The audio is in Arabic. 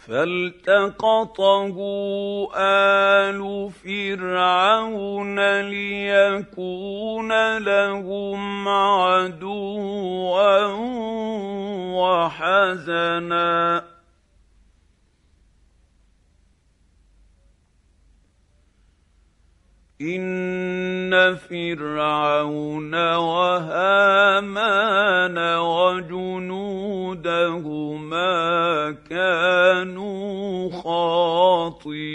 فالتقطه آل فرعون ليكون لهم عدوا وحزنا إن فرعون وهامان وجنودهما كانوا خاطئين